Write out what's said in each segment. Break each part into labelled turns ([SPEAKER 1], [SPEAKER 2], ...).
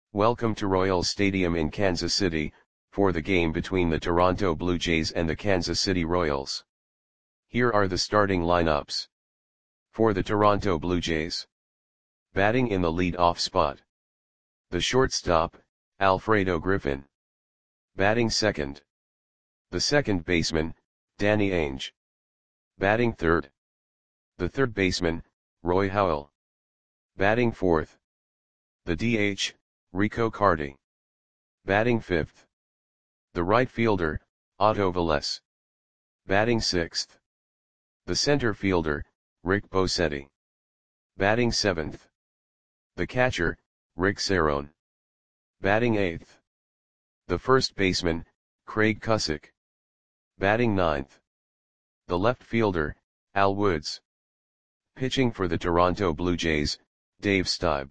[SPEAKER 1] Welcome to Royals Stadium in Kansas City, for the game between the Toronto Blue Jays and the Kansas City Royals. Here are the starting lineups. For the Toronto Blue Jays. Batting in the lead-off spot. The shortstop, Alfredo Griffin. Batting second. The second baseman, Danny Ainge. Batting third. The third baseman, Roy Howell. Batting fourth. The DH, Rico Carty. Batting fifth. The right fielder, Otto Velez. Batting sixth. The center fielder, Rick Bosetti. Batting seventh. The catcher, Rick Cerone. Batting eighth. The first baseman, Craig Cusick. Batting ninth. The left fielder, Al Woods. Pitching for the Toronto Blue Jays, Dave Stieb.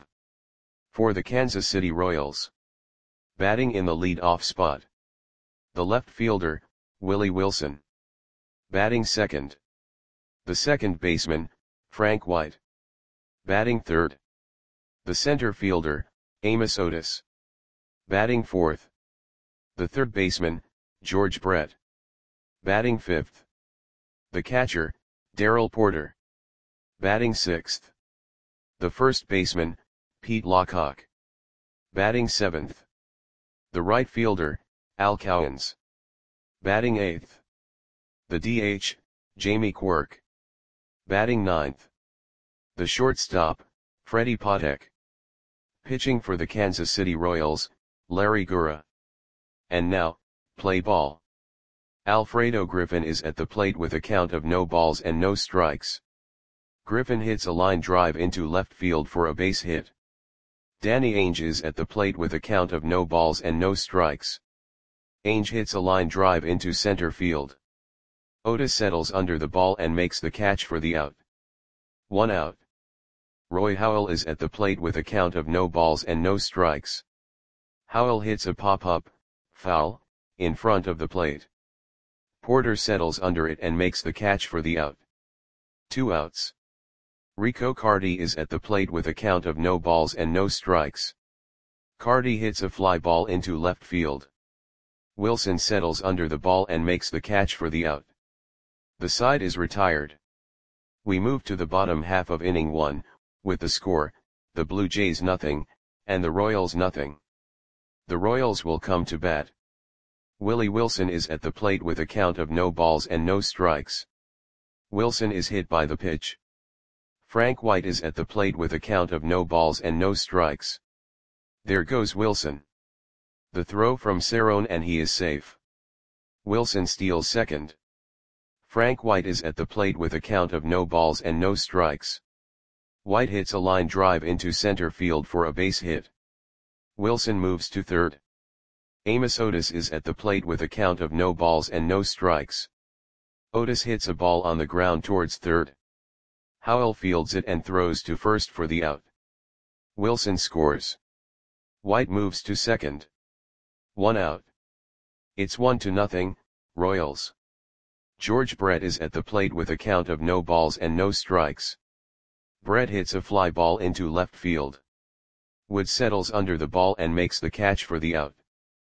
[SPEAKER 1] For the Kansas City Royals. Batting in the lead-off spot. The left fielder, Willie Wilson. Batting second. The second baseman, Frank White. Batting third. The center fielder, Amos Otis. Batting fourth. The third baseman, George Brett. Batting fifth. The catcher, Darrell Porter. Batting sixth. The first baseman, Pete Lockhart. Batting seventh. The right fielder, Al Cowens. Batting eighth. The DH, Jamie Quirk. Batting ninth. The shortstop, Freddie Patek. Pitching for the Kansas City Royals, Larry Gura. And now, play ball. Alfredo Griffin is at the plate with a count of no balls and no strikes. Griffin hits a line drive into left field for a base hit. Danny Ainge is at the plate with a count of no balls and no strikes. Ainge hits a line drive into center field. Otis settles under the ball and makes the catch for the out. 1 out. Roy Howell is at the plate with a count of no balls and no strikes. Howell hits a pop-up, foul, in front of the plate. Porter settles under it and makes the catch for the out. 2 outs. Rico Carty is at the plate with a count of no balls and no strikes. Carty hits a fly ball into left field. Wilson settles under the ball and makes the catch for the out. The side is retired. We move to the bottom half of inning 1, with the score, the Blue Jays nothing, and the Royals nothing. The Royals will come to bat. Willie Wilson is at the plate with a count of no balls and no strikes. Wilson is hit by the pitch. Frank White is at the plate with a count of no balls and no strikes. There goes Wilson. The throw from Cerone and he is safe. Wilson steals second. Frank White is at the plate with a count of no balls and no strikes. White hits a line drive into center field for a base hit. Wilson moves to third. Amos Otis is at the plate with a count of no balls and no strikes. Otis hits a ball on the ground towards third. Howell fields it and throws to first for the out. Wilson scores. White moves to second. 1 out. It's 1-0, Royals. George Brett is at the plate with a count of no balls and no strikes. Brett hits a fly ball into left field. Wood settles under the ball and makes the catch for the out.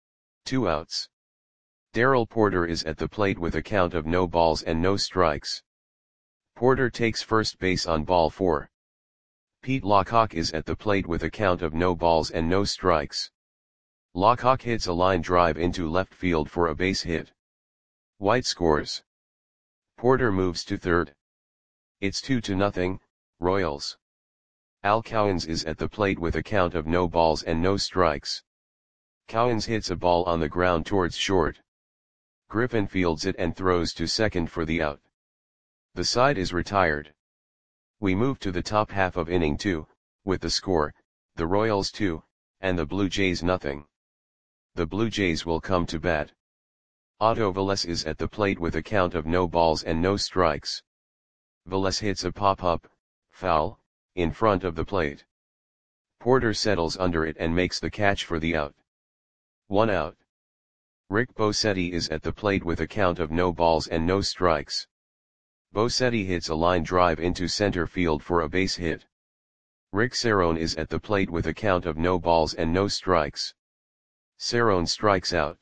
[SPEAKER 1] 2 outs. Darrell Porter is at the plate with a count of no balls and no strikes. Porter takes first base on ball 4. Pete Lockhart is at the plate with a count of no balls and no strikes. Lockhart hits a line drive into left field for a base hit. White scores. Porter moves to third. It's 2-0, Royals. Al Cowens is at the plate with a count of no balls and no strikes. Cowens hits a ball on the ground towards short. Griffin fields it and throws to second for the out. The side is retired. We move to the top half of inning 2, with the score, the Royals 2, and the Blue Jays nothing. The Blue Jays will come to bat. Otto Velez is at the plate with a count of no balls and no strikes. Velez hits a pop-up, foul, in front of the plate. Porter settles under it and makes the catch for the out. 1 out. Rick Bosetti is at the plate with a count of no balls and no strikes. Bosetti hits a line drive into center field for a base hit. Rick Cerrone is at the plate with a count of no balls and no strikes. Cerrone strikes out.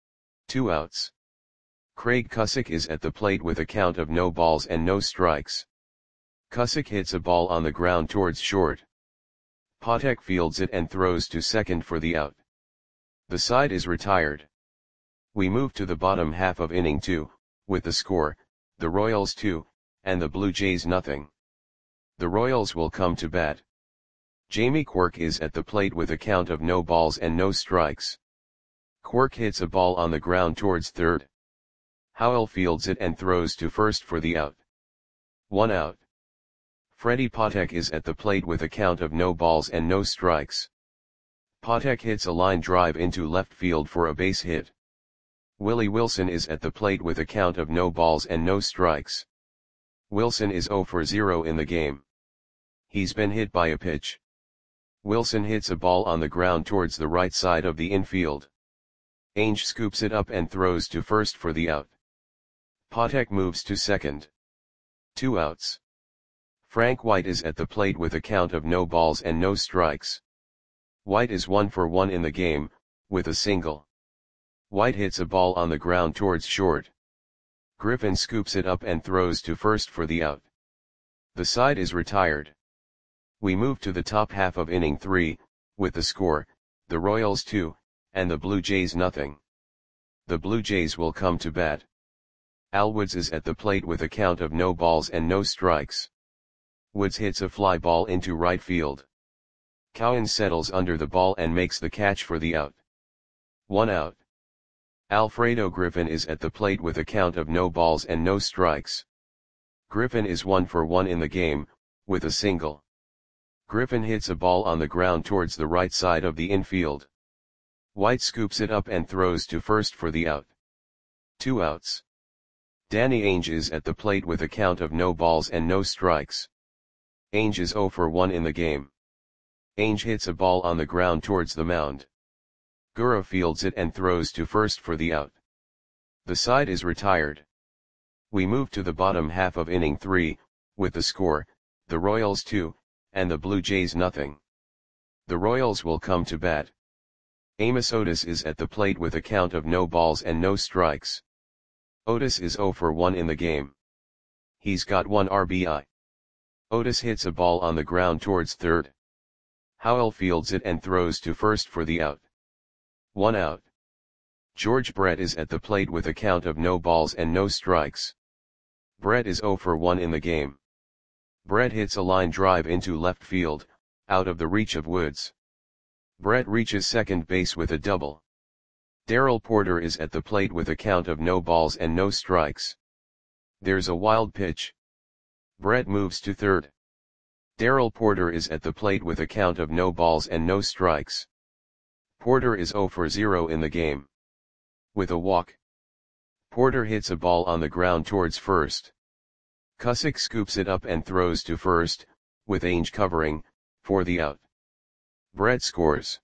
[SPEAKER 1] 2 outs. Craig Cusick is at the plate with a count of no balls and no strikes. Cusick hits a ball on the ground towards short. Patek fields it and throws to second for the out. The side is retired. We move to the bottom half of inning 2, with the score, the Royals 2, and the Blue Jays nothing. The Royals will come to bat. Jamie Quirk is at the plate with a count of no balls and no strikes. Quirk hits a ball on the ground towards third. Howell fields it and throws to first for the out. 1 out. Freddie Patek is at the plate with a count of no balls and no strikes. Patek hits a line drive into left field for a base hit. Willie Wilson is at the plate with a count of no balls and no strikes. Wilson is 0 for 0 in the game. He's been hit by a pitch. Wilson hits a ball on the ground towards the right side of the infield. Ainge scoops it up and throws to first for the out. Patek moves to second. 2 outs. Frank White is at the plate with a count of no balls and no strikes. White is 1 for 1 in the game, with a single. White hits a ball on the ground towards short. Griffin scoops it up and throws to first for the out. The side is retired. We move to the top half of inning 3, with the score, the Royals 2, and the Blue Jays nothing. The Blue Jays will come to bat. Al Woods is at the plate with a count of no balls and no strikes. Woods hits a fly ball into right field. Cowan settles under the ball and makes the catch for the out. 1 out. Alfredo Griffin is at the plate with a count of no balls and no strikes. Griffin is 1 for 1 in the game, with a single. Griffin hits a ball on the ground towards the right side of the infield. White scoops it up and throws to first for the out. 2 outs. Danny Ainge is at the plate with a count of no balls and no strikes. Ainge is 0 for 1 in the game. Ainge hits a ball on the ground towards the mound. Gura fields it and throws to first for the out. The side is retired. We move to the bottom half of inning 3, with the score, the Royals 2, and the Blue Jays nothing. The Royals will come to bat. Amos Otis is at the plate with a count of no balls and no strikes. Otis is 0 for 1 in the game. He's got 1 RBI. Otis hits a ball on the ground towards third. Howell fields it and throws to first for the out. 1 out. George Brett is at the plate with a count of no balls and no strikes. Brett is 0 for 1 in the game. Brett hits a line drive into left field, out of the reach of Woods. Brett reaches second base with a double. Darrell Porter is at the plate with a count of no balls and no strikes. There's a wild pitch. Brett moves to third. Darrell Porter is at the plate with a count of no balls and no strikes. Porter is 0 for 0 in the game. With a walk. Porter hits a ball on the ground towards first. Cusick scoops it up and throws to first, with Ainge covering, for the out. Brett scores.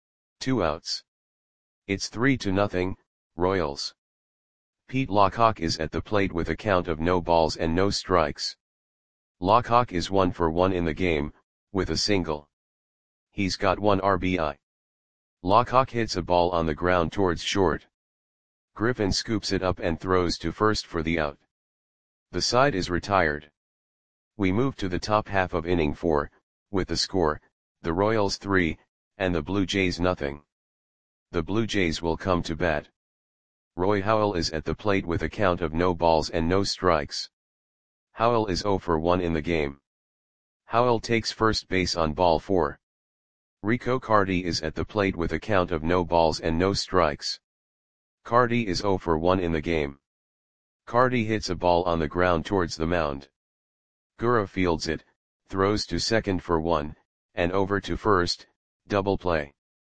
[SPEAKER 1] 2 outs. It's 3-0, Royals. Pete Lockhawk is at the plate with a count of no balls and no strikes. Lockhawk is 1 for 1 in the game, with a single. He's got 1 RBI. Lockhawk hits a ball on the ground towards short. Griffin scoops it up and throws to first for the out. The side is retired. We move to the top half of inning 4, with the score, the Royals 3, and the Blue Jays nothing. The Blue Jays will come to bat. Roy Howell is at the plate with a count of no balls and no strikes. Howell is 0 for 1 in the game. Howell takes first base on ball 4. Rico Carty is at the plate with a count of no balls and no strikes. Carty is 0 for 1 in the game. Carty hits a ball on the ground towards the mound. Gura fields it, throws to second for 1, and over to first, double play.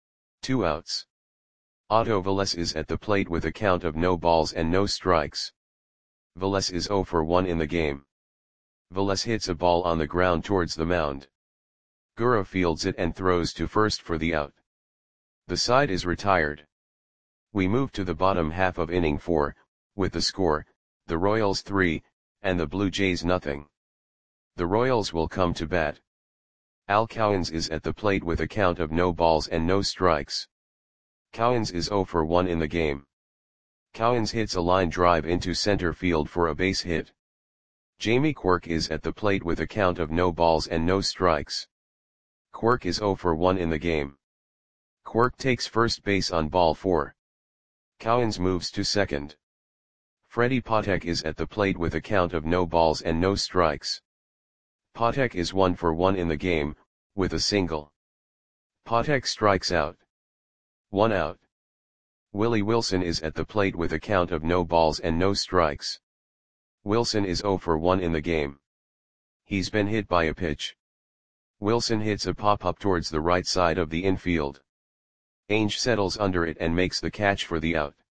[SPEAKER 1] 2 outs. Otto Velez is at the plate with a count of no balls and no strikes. Velez is 0 for 1 in the game. Velez hits a ball on the ground towards the mound. Gura fields it and throws to first for the out. The side is retired. We move to the bottom half of inning 4, with the score, the Royals 3, and the Blue Jays nothing. The Royals will come to bat. Al Cowens is at the plate with a count of no balls and no strikes. Cowens is 0 for 1 in the game. Cowens hits a line drive into center field for a base hit. Jamie Quirk is at the plate with a count of no balls and no strikes. Quirk is 0 for 1 in the game. Quirk takes first base on ball 4. Cowens moves to second. Freddie Patek is at the plate with a count of no balls and no strikes. Patek is 1 for 1 in the game, with a single. Patek strikes out. 1 out. Willie Wilson is at the plate with a count of no balls and no strikes. Wilson is 0 for 1 in the game. He's been hit by a pitch. Wilson hits a pop-up towards the right side of the infield. Ainge settles under it and makes the catch for the out.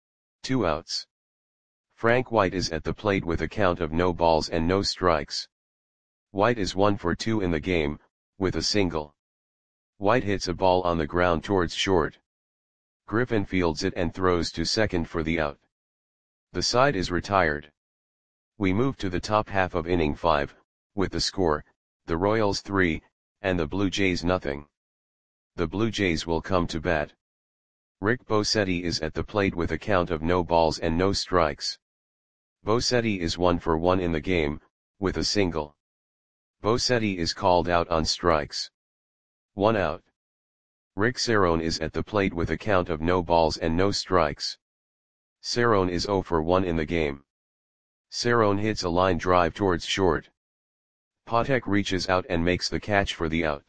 [SPEAKER 1] 2 outs. Frank White is at the plate with a count of no balls and no strikes. White is 1 for 2 in the game, with a single. White hits a ball on the ground towards short. Griffin fields it and throws to second for the out. The side is retired. We move to the top half of inning 5, with the score, the Royals 3, and the Blue Jays nothing. The Blue Jays will come to bat. Rick Bosetti is at the plate with a count of no balls and no strikes. Bosetti is 1 for 1 in the game, with a single. Bosetti is called out on strikes. 1 out. Rick Cerrone is at the plate with a count of no balls and no strikes. Cerrone is 0 for 1 in the game. Cerrone hits a line drive towards short. Patek reaches out and makes the catch for the out.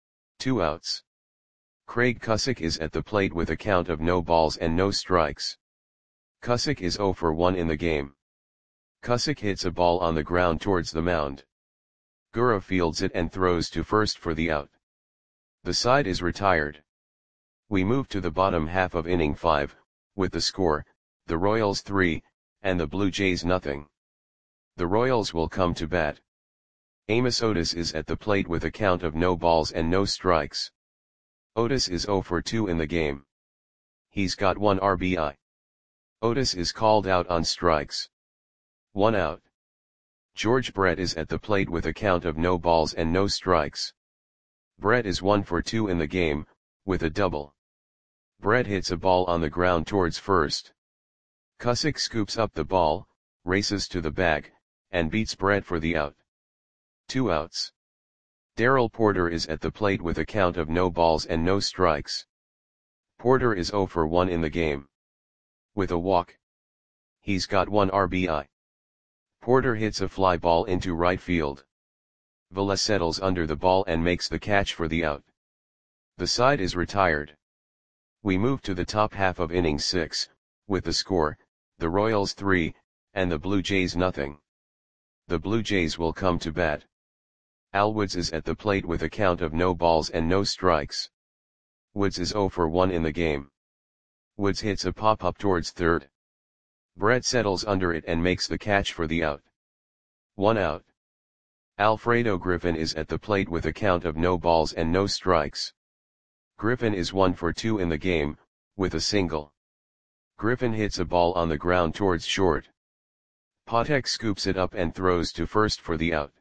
[SPEAKER 1] 2 outs. Craig Cusick is at the plate with a count of no balls and no strikes. Cusick is 0 for 1 in the game. Cusick hits a ball on the ground towards the mound. Gura fields it and throws to first for the out. The side is retired. We move to the bottom half of inning 5, with the score, the Royals 3, and the Blue Jays nothing. The Royals will come to bat. Amos Otis is at the plate with a count of no balls and no strikes. Otis is 0 for 2 in the game. He's got 1 RBI. Otis is called out on strikes. 1 out. George Brett is at the plate with a count of no balls and no strikes. Brett is 1 for 2 in the game, with a double. Brett hits a ball on the ground towards first. Cusick scoops up the ball, races to the bag, and beats Brett for the out. 2 outs. Darrell Porter is at the plate with a count of no balls and no strikes. Porter is 0 for 1 in the game. With a walk. He's got 1 RBI. Porter hits a fly ball into right field. Velez settles under the ball and makes the catch for the out. The side is retired. We move to the top half of inning 6, with the score, the Royals 3, and the Blue Jays nothing. The Blue Jays will come to bat. Al Woods is at the plate with a count of no balls and no strikes. Woods is 0 for 1 in the game. Woods hits a pop-up towards third. Brett settles under it and makes the catch for the out. 1 out. Alfredo Griffin is at the plate with a count of no balls and no strikes. Griffin is 1 for 2 in the game, with a single. Griffin hits a ball on the ground towards short. Patek scoops it up and throws to first for the out.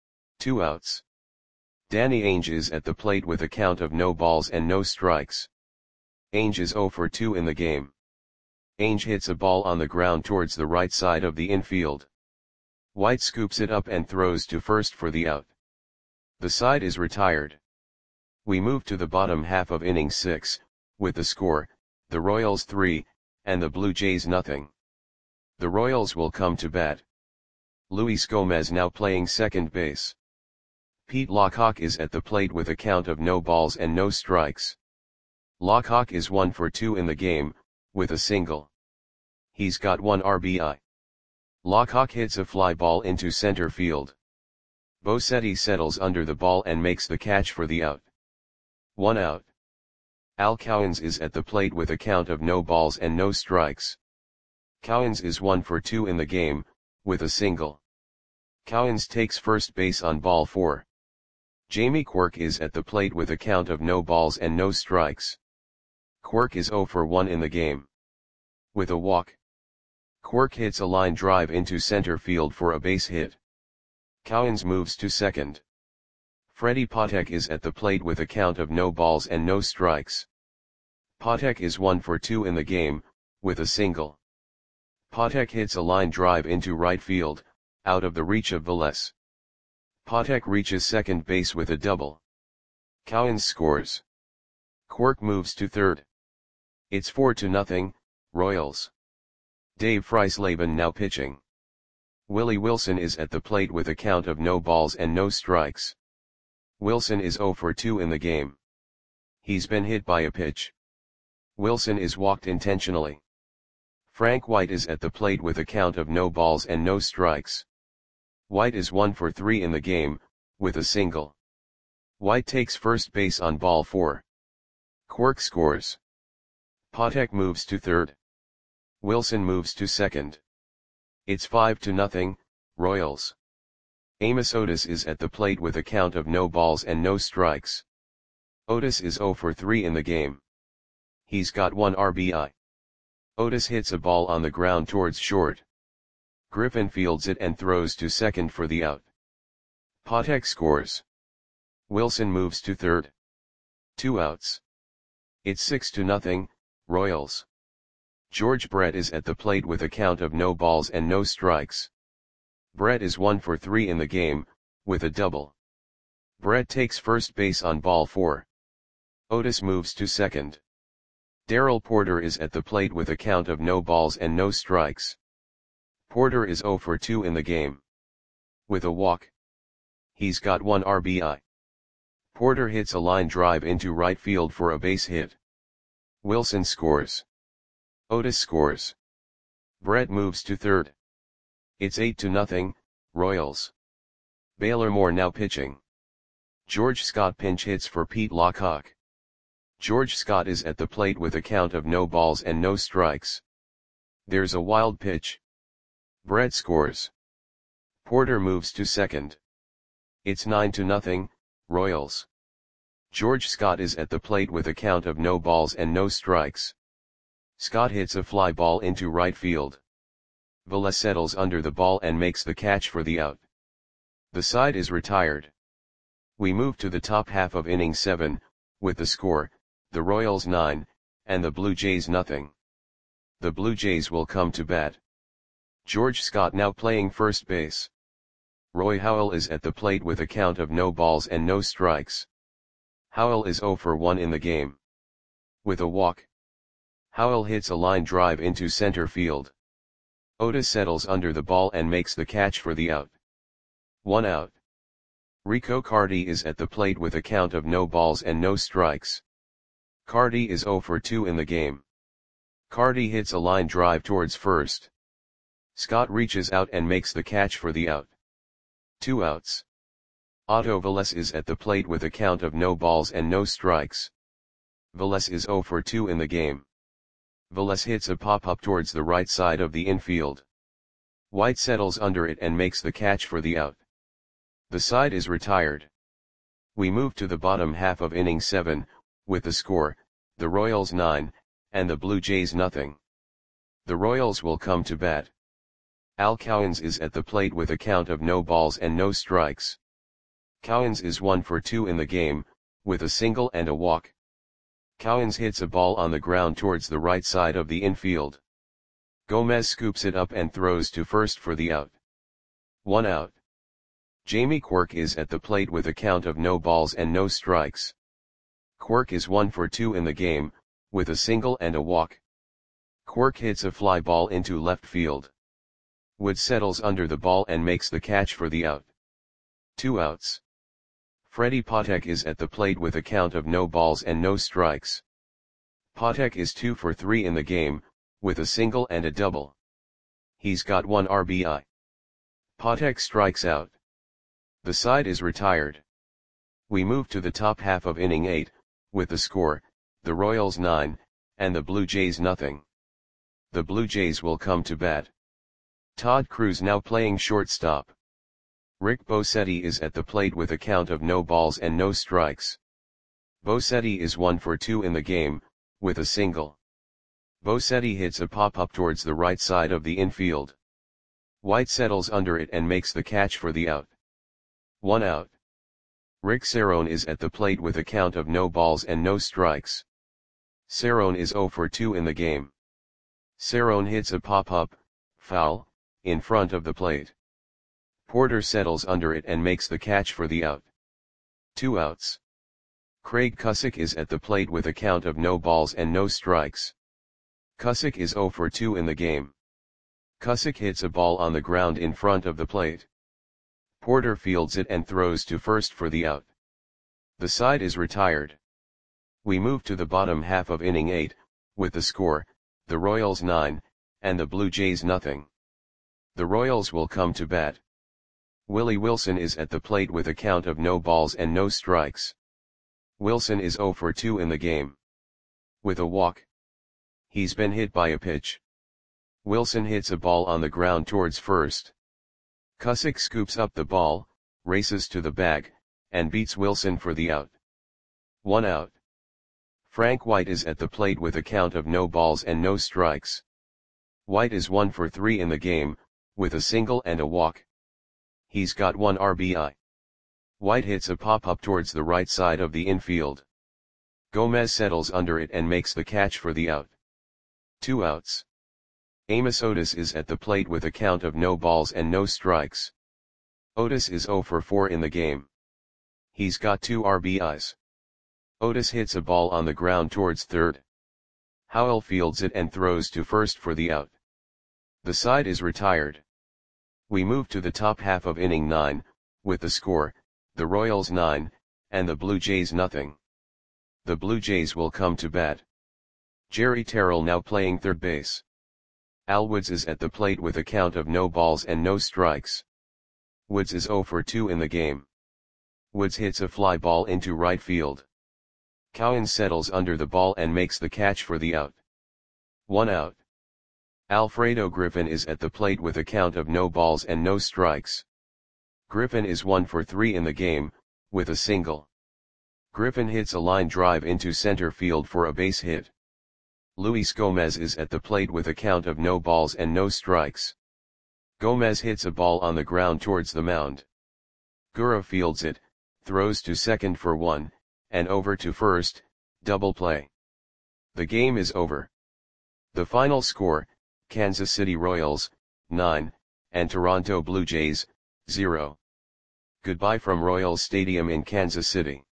[SPEAKER 1] 2 outs. Danny Ainge is at the plate with a count of no balls and no strikes. Ainge is 0 for 2 in the game. Ainge hits a ball on the ground towards the right side of the infield. White scoops it up and throws to first for the out. The side is retired. We move to the bottom half of inning 6, with the score, the Royals 3, and the Blue Jays nothing. The Royals will come to bat. Luis Gomez now playing second base. Pete Lockhawk is at the plate with a count of no balls and no strikes. Lockhawk is 1 for 2 in the game, with a single. He's got 1 RBI. Lockhawk hits a fly ball into center field. Bosetti settles under the ball and makes the catch for the out. 1 out. Al Cowens is at the plate with a count of no balls and no strikes. Cowens is 1 for 2 in the game, with a single. Cowens takes first base on ball 4. Jamie Quirk is at the plate with a count of no balls and no strikes. Quirk is 0 for 1 in the game. With a walk. Quirk hits a line drive into center field for a base hit. Cowens moves to second. Freddy Patek is at the plate with a count of no balls and no strikes. Patek is 1 for 2 in the game, with a single. Patek hits a line drive into right field, out of the reach of Velez. Patek reaches second base with a double. Cowens scores. Quirk moves to third. It's 4-0, Royals. Dave Freisleben now pitching. Willie Wilson is at the plate with a count of no balls and no strikes. Wilson is 0 for 2 in the game. He's been hit by a pitch. Wilson is walked intentionally. Frank White is at the plate with a count of no balls and no strikes. White is 1 for 3 in the game, with a single. White takes first base on ball 4. Quirk scores. Patek moves to third. Wilson moves to second. It's 5-0, Royals. Amos Otis is at the plate with a count of no balls and no strikes. Otis is 0 for 3 in the game. He's got 1 RBI. Otis hits a ball on the ground towards short. Griffin fields it and throws to second for the out. Patek scores. Wilson moves to third. 2 outs. It's 6-0, Royals. George Brett is at the plate with a count of no balls and no strikes. Brett is 1 for 3 in the game, with a double. Brett takes first base on ball 4. Otis moves to second. Darrell Porter is at the plate with a count of no balls and no strikes. Porter is 0 for 2 in the game. With a walk. He's got 1 RBI. Porter hits a line drive into right field for a base hit. Wilson scores. Otis scores. Brett moves to third. It's 8-0, Royals. Baylor Moore now pitching. George Scott pinch hits for Pete Lockhawk. George Scott is at the plate with a count of no balls and no strikes. There's a wild pitch. Brett scores. Porter moves to second. It's 9-0, Royals. George Scott is at the plate with a count of no balls and no strikes. Scott hits a fly ball into right field. Velez settles under the ball and makes the catch for the out. The side is retired. We move to the top half of inning 7, with the score, the Royals 9, and the Blue Jays nothing. The Blue Jays will come to bat. George Scott now playing first base. Roy Howell is at the plate with a count of no balls and no strikes. Howell is 0 for 1 in the game. With a walk. Howell hits a line drive into center field. Otis settles under the ball and makes the catch for the out. 1 out. Rico Carty is at the plate with a count of no balls and no strikes. Carty is 0 for 2 in the game. Carty hits a line drive towards first. Scott reaches out and makes the catch for the out. 2 outs. Otto Velez is at the plate with a count of no balls and no strikes. Velez is 0 for 2 in the game. Velez hits a pop-up towards the right side of the infield. White settles under it and makes the catch for the out. The side is retired. We move to the bottom half of inning 7, with the score, the Royals 9, and the Blue Jays nothing. The Royals will come to bat. Al Cowens is at the plate with a count of no balls and no strikes. Cowens is 1 for 2 in the game, with a single and a walk. Cowens hits a ball on the ground towards the right side of the infield. Gomez scoops it up and throws to first for the out. 1 out. Jamie Quirk is at the plate with a count of no balls and no strikes. Quirk is 1 for 2 in the game, with a single and a walk. Quirk hits a fly ball into left field. Wood settles under the ball and makes the catch for the out. 2 outs. Freddy Patek is at the plate with a count of no balls and no strikes. Patek is 2 for 3 in the game, with a single and a double. He's got 1 RBI. Patek strikes out. The side is retired. We move to the top half of inning 8, with the score, the Royals 9, and the Blue Jays nothing. The Blue Jays will come to bat. Todd Cruz now playing shortstop. Rick Bosetti is at the plate with a count of no balls and no strikes. Bosetti is 1 for 2 in the game, with a single. Bosetti hits a pop-up towards the right side of the infield. White settles under it and makes the catch for the out. 1 out. Rick Cerrone is at the plate with a count of no balls and no strikes. Cerrone is 0 for 2 in the game. Cerrone hits a pop-up, foul, in front of the plate. Porter settles under it and makes the catch for the out. 2 outs. Craig Cusick is at the plate with a count of no balls and no strikes. Cusick is 0 for 2 in the game. Cusick hits a ball on the ground in front of the plate. Porter fields it and throws to first for the out. The side is retired. We move to the bottom half of inning 8, with the score, the Royals 9, and the Blue Jays nothing. The Royals will come to bat. Willie Wilson is at the plate with a count of no balls and no strikes. Wilson is 0 for 2 in the game. With a walk. He's been hit by a pitch. Wilson hits a ball on the ground towards first. Cusick scoops up the ball, races to the bag, and beats Wilson for the out. 1 out. Frank White is at the plate with a count of no balls and no strikes. White is 1 for 3 in the game, with a single and a walk. He's got 1 RBI. White hits a pop-up towards the right side of the infield. Gomez settles under it and makes the catch for the out. 2 outs. Amos Otis is at the plate with a count of no balls and no strikes. Otis is 0 for 4 in the game. He's got 2 RBIs. Otis hits a ball on the ground towards third. Howell fields it and throws to first for the out. The side is retired. We move to the top half of inning 9, with the score, the Royals 9, and the Blue Jays nothing. The Blue Jays will come to bat. Jerry Terrell now playing third base. Al Woods is at the plate with a count of no balls and no strikes. Woods is 0 for 2 in the game. Woods hits a fly ball into right field. Cowan settles under the ball and makes the catch for the out. 1 out. Alfredo Griffin is at the plate with a count of no balls and no strikes. Griffin is 1 for 3 in the game, with a single. Griffin hits a line drive into center field for a base hit. Luis Gomez is at the plate with a count of no balls and no strikes. Gomez hits a ball on the ground towards the mound. Gura fields it, throws to second for 1, and over to first, double play. The game is over. The final score, Kansas City Royals, 9, and Toronto Blue Jays, 0. Goodbye from Royals Stadium in Kansas City.